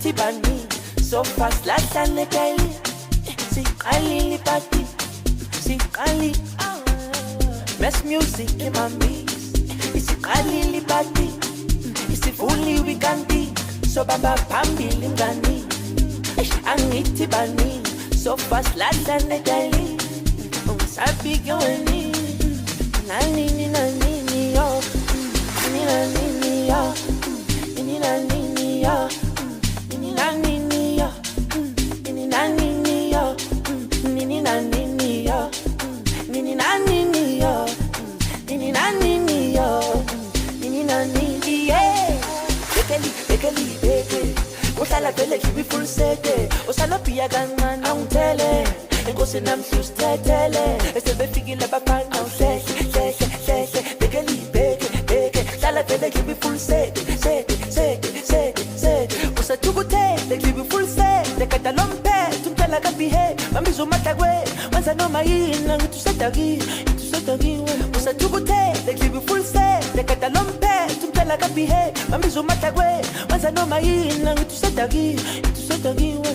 angithi bani so fast lahlane daily siqalile party siqali best music in my mix isiqalile party isivuli weekandi so baba phambili ngani angithi bani so fast lahlane daily ungasabi ngweni nani yo nini yo nini yo uhlala vele ngibe full sete usalophiya kancane awungithele inkosi namhlusithethele esebefikile abafana awuhlehle beke hlala vele ngibe full sete usathukuthele ngibe full sete kade lomphethe umntwana kabehave bambiza umahlakwe wenza noma yini ngithi usadakiwe usathukuthele ngibe full sete kade lomphethe umntwana kabehave bambiza umahlakwe wenza noma yini ngithi usadakiwe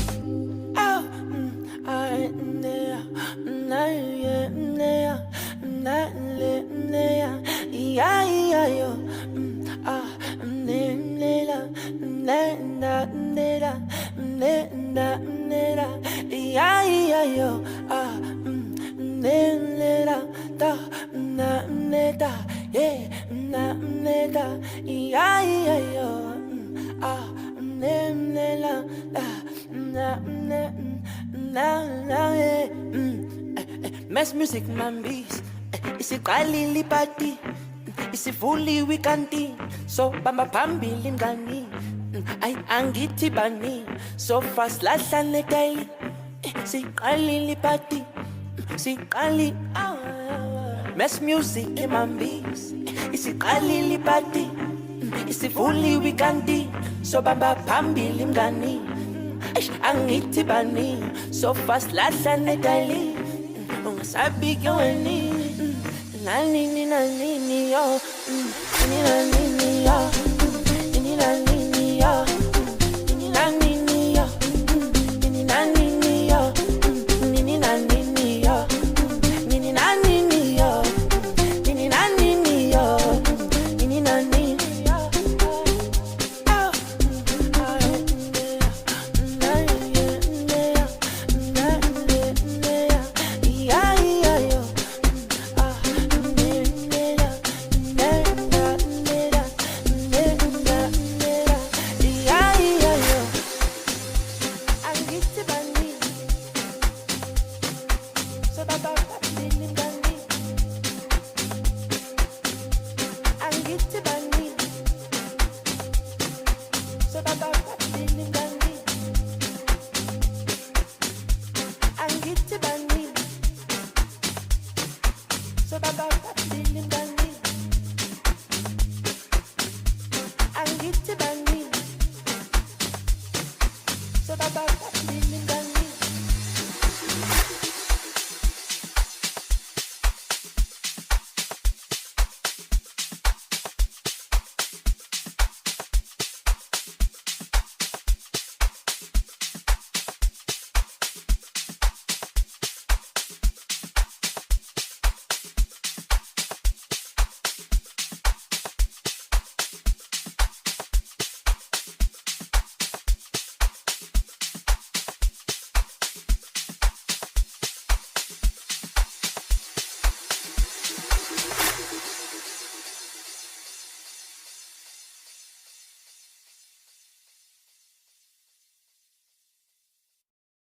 Mess music mambis isiqalile party isivuli weekandi so bamba phambili ngani ay angithi bani so fast lahlane daily siqalile party siqali mess music mambis isiqalile party isivuli weekandi so bamba phambili ngani angithi bani so fast lahlane daily ungasabi ngweni nani yo nini yo Bye.